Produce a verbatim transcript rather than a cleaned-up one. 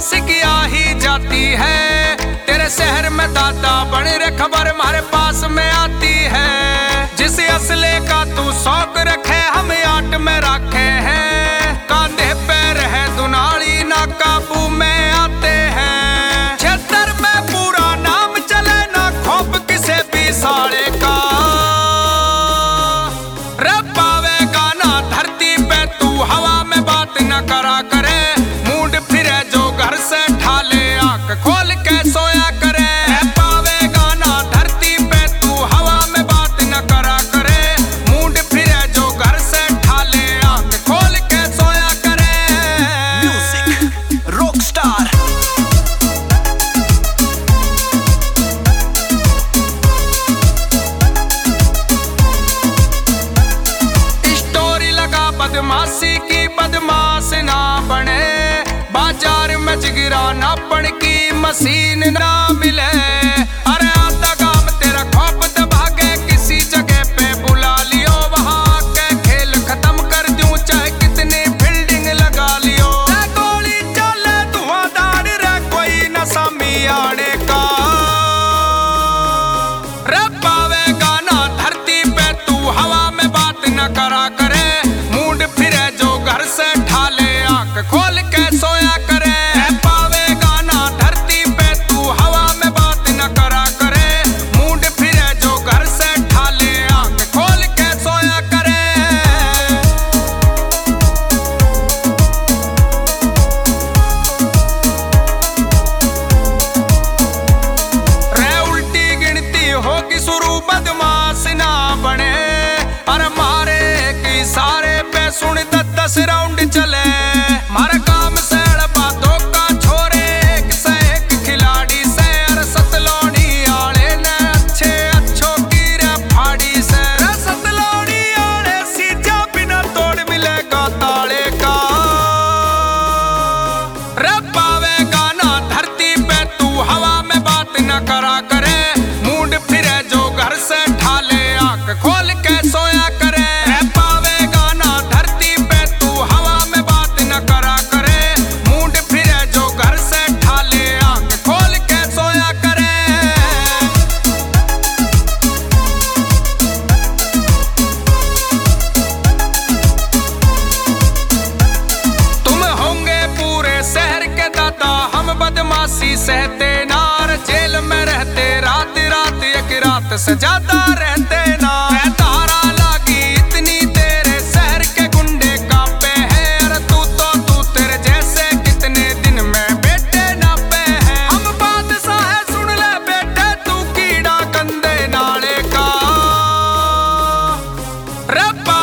बदमाशी किया ही जाती है। तेरे शहर में दादा बड़ी रे खबर हमारे पास में आती है। जिस असले का तू शौक रखे हम आट में रखे हैं। कांधे पे रहे दुनाली ना काबू में आते हैं। क्षेत्र में पूरा नाम चले ना खोप किसे भी साले का। रे पावेगा ना धरती पे तू हवा में बात न करा करे। मूड फिरे जो घर से ठाले आंख खोल के सोया करे। पावेगा ना धरती पे तू हवा में बात न करा करे। मूड फिरे जो घर से ठाले आंख खोल के सोया करे। म्यूजिक रॉक स्टार स्टोरी लगा बदमाशी की बदमाश ना बने। बाजार में जिगरा ना पड़ की मशीन ना मिले। अरे आधा काम तेरा खौफ दबा के किसी जगह पे बुला लियो। वहाँ के खेल खत्म कर दूं चाहे कितनी फील्डिंग लगा लियो। गोली चले धुआंधार रे कोई न सामी आने का। रे पावेगा ना धरती पे तू हवा में बात न करा करे। मूड फिरे जो घर से ठाले आंख खोल के सोया करे। पावेगा ना धरती पे तू हवा में बात न करा करे। मूड फिरे जो घर से ठाले आंख खोल के सोया करे। रे उल्टी गिनती होगी शुरू बदमाश ना बने। अरे मारे की सारे पे सुन दस दस राउंड चले। मारे काम से बातों का छोरे एक से एक खिलाड़ी से। अरे सतलौड़ी आले ने अच्छे अच्छों की रे फाड़ी से। रे सतलौड़ी आले सीधा बिना तोड़ मिलेगा ताले का। रे पावेगा ना धरती पे तू हवा में बात न करा करे। मूड फिरे जो घर से ठाले आंख खोल के सोया करे। पावेगा ना धरती पे तू हवा में बात न करा करे। मूड फिरे जो घर से ठाले आंख खोल के सोया करे। तुम होंगे पूरे शहर के दादा हम बदमाशी सहते नार। जेल में रहते रात रात एक रात से ज्यादा रहते ना। तारा लागी इतनी तेरे शहर के गुंडे कांपे हैं। अरे तू तो तू तेरे जैसे कितने दिन में बेटे नापे हैं। हम बादशाह है सुन ले बेटे तू कीड़ा गंदे नाले का। रे